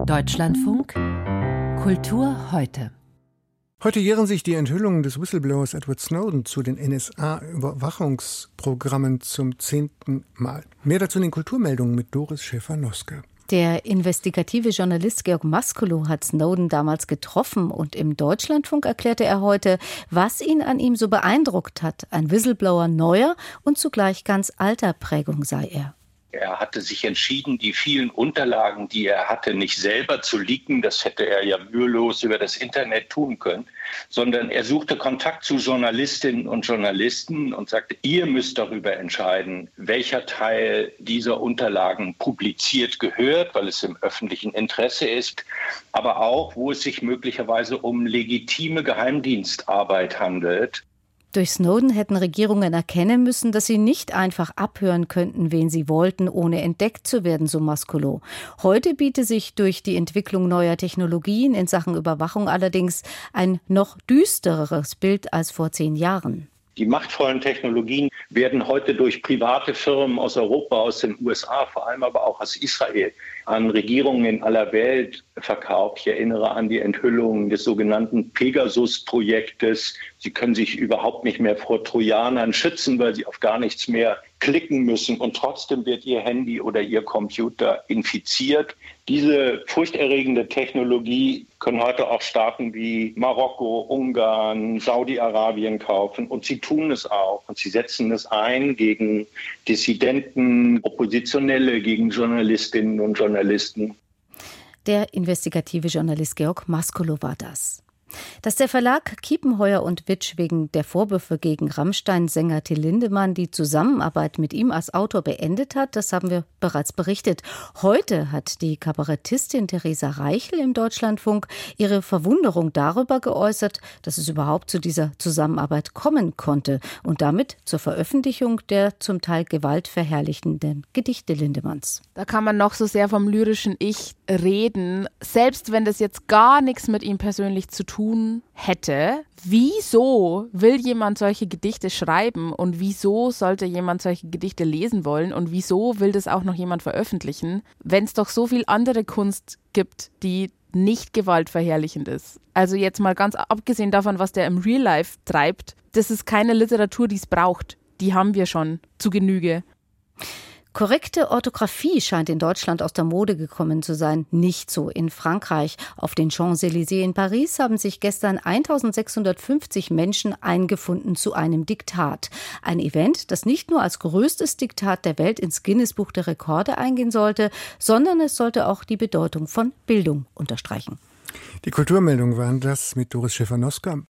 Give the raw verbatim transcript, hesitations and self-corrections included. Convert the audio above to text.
Deutschlandfunk Kultur heute. Heute jähren sich die Enthüllungen des Whistleblowers Edward Snowden zu den N S A-Überwachungsprogrammen zum zehnten Mal. Mehr dazu in den Kulturmeldungen mit Doris Schäfer-Noske. Der investigative Journalist Georg Mascolo hat Snowden damals getroffen und im Deutschlandfunk erklärte er heute, was ihn an ihm so beeindruckt hat. Ein Whistleblower neuer und zugleich ganz alter Prägung sei er. Er hatte sich entschieden, die vielen Unterlagen, die er hatte, nicht selber zu leaken. Das hätte er ja mühelos über das Internet tun können, sondern er suchte Kontakt zu Journalistinnen und Journalisten und sagte, ihr müsst darüber entscheiden, welcher Teil dieser Unterlagen publiziert gehört, weil es im öffentlichen Interesse ist, aber auch, wo es sich möglicherweise um legitime Geheimdienstarbeit handelt. Durch Snowden hätten Regierungen erkennen müssen, dass sie nicht einfach abhören könnten, wen sie wollten, ohne entdeckt zu werden, so Mascolo. Heute biete sich durch die Entwicklung neuer Technologien in Sachen Überwachung allerdings ein noch düstereres Bild als vor zehn Jahren. Die machtvollen Technologien werden heute durch private Firmen aus Europa, aus den U S A, vor allem aber auch aus Israel, an Regierungen in aller Welt verkauft. Ich erinnere an die Enthüllungen des sogenannten Pegasus-Projektes. Sie können sich überhaupt nicht mehr vor Trojanern schützen, weil sie auf gar nichts mehr klicken müssen. Und trotzdem wird Ihr Handy oder Ihr Computer infiziert. Diese furchterregende Technologie können heute auch Staaten wie Marokko, Ungarn, Saudi-Arabien kaufen. Und sie tun es auch. Und sie setzen es ein gegen Dissidenten, Oppositionelle, gegen Journalistinnen und Journalisten. Der investigative Journalist Georg Mascolo war das. Dass der Verlag Kiepenheuer und Witsch wegen der Vorwürfe gegen Rammstein-Sänger Till Lindemann die Zusammenarbeit mit ihm als Autor beendet hat, das haben wir bereits berichtet. Heute hat die Kabarettistin Theresa Reichel im Deutschlandfunk ihre Verwunderung darüber geäußert, dass es überhaupt zu dieser Zusammenarbeit kommen konnte und damit zur Veröffentlichung der zum Teil gewaltverherrlichenden Gedichte Lindemanns. Da kann man noch so sehr vom lyrischen Ich reden, selbst wenn das jetzt gar nichts mit ihm persönlich zu tun hätte. Wieso will jemand solche Gedichte schreiben und wieso sollte jemand solche Gedichte lesen wollen und wieso will das auch noch jemand veröffentlichen, wenn es doch so viel andere Kunst gibt, die nicht gewaltverherrlichend ist. Also jetzt mal ganz abgesehen davon, was der im Real Life treibt, das ist keine Literatur, die es braucht. Die haben wir schon zu Genüge. Korrekte Orthographie scheint in Deutschland aus der Mode gekommen zu sein. Nicht so in Frankreich. Auf den Champs-Élysées in Paris haben sich gestern eintausendsechshundertfünfzig Menschen eingefunden zu einem Diktat. Ein Event, das nicht nur als größtes Diktat der Welt ins Guinness-Buch der Rekorde eingehen sollte, sondern es sollte auch die Bedeutung von Bildung unterstreichen. Die Kulturmeldungen waren das mit Doris Schäfer-Noske.